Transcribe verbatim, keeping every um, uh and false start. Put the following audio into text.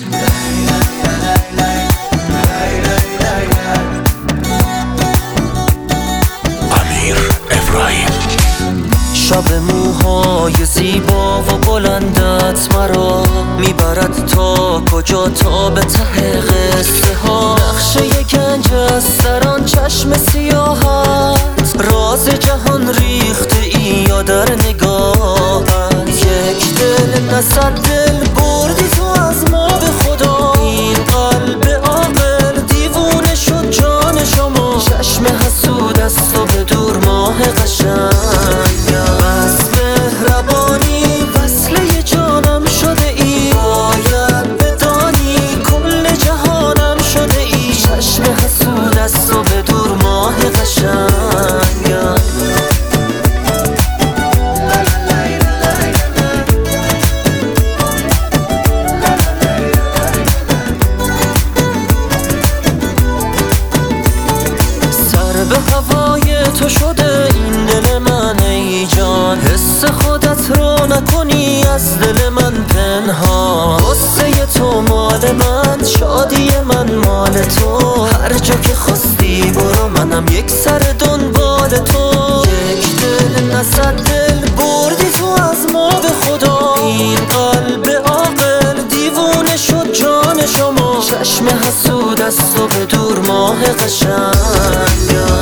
امیر ابراهیم. شب موهای زیبا و بلندت مرا میبرد تا کجا، تا به ته قصه ها. نقشه گنج است در آن چشم سیاهت، راز جهان ریخته ای یا در نگاهت. یک دل نه صد دل بردی تو از ما به خدا، این قلب عاقل دیوونه شد جان شما. چشم حسود است و به دور ماه قشنگ، بس مهربانی وصله جانم شده ای. باید بدانی کل جهانم شده ای. چشم حسود است و به دور ماه قشنگ. سر به هوای تو شده این دل من ای جان، حس خودت رو نکنی از دل من پنهان. غصه تو مال من، شادی من مال تو. هر جا که خواستی برو، منم یک سر دنبال تو. یک دل نه صد دل بردی تو از ما به خدا، این قلب عاقل دیوونه شد جان شما. چشم حسود است و به دور ماه قشنگ.